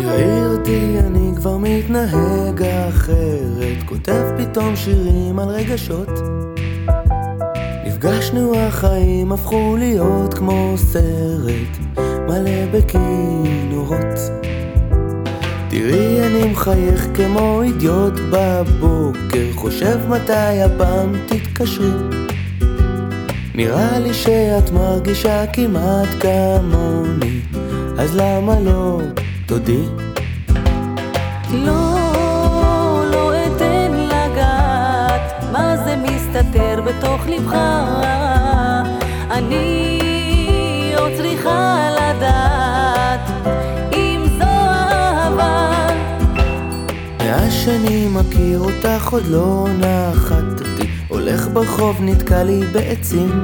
תראי אותי, אני כבר מתנהג אחרת, כותב פתאום שירים על רגשות. נפגשנו, החיים הפכו להיות כמו סרט מלא בכינורות. תראי, אני מחייך כמו אידיוט בבוקר, חושב מתי הפעם תתקשרי. נראה לי שאת מרגישה כמעט כמוני, אז למה לא תודי? לא אתן לגעת, מה זה מסתתר בתוך לבך. אני עוד צריכה לדעת אם זו אהבה. מאז שאני מכיר אותך עוד לא נחתתי, הולך ברחוב נתקע לי בעצים,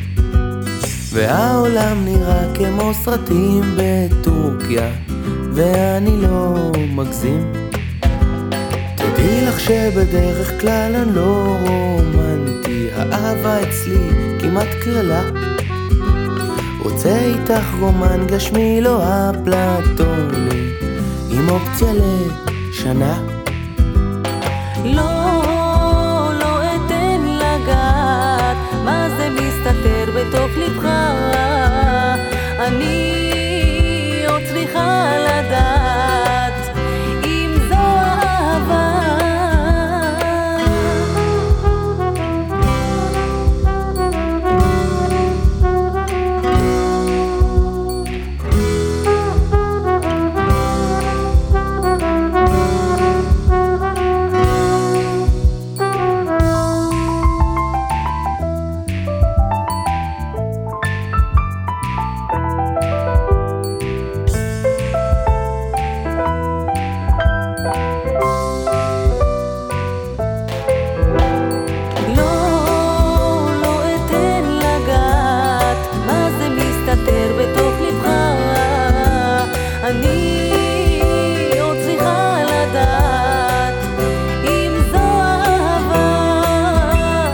והעולם נראה כמו סרטים בטורקיה, ואני לא מגזים. תדעי לך שבדרך כלל אני לא רומנטי, האהבה אצלי כמעט קללה. רוצה איתך רומן גשמי לא אפלטוני, עם אופציה לשנה. לא אתן לגעת, מה זה מסתתר בתוך לבך. אני עוד צריכה לדעת אם זו אהבה. אני עוד צריכה לדעת אם זו אהבה.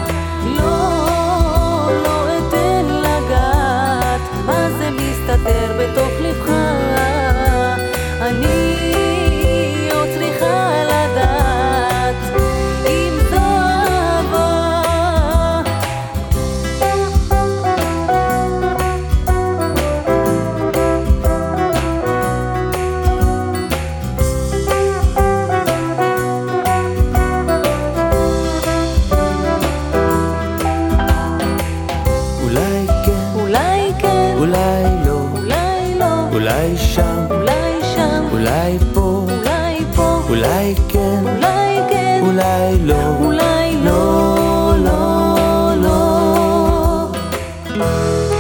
לא אתן לגעת, מה זה מסתתר בתוך לבך. אני עוד צריכה לדעת אם זו אהבה. אולי כן, אולי לא, אולי שם, אולי פה, אולי כן, אולי לא, אולי לא.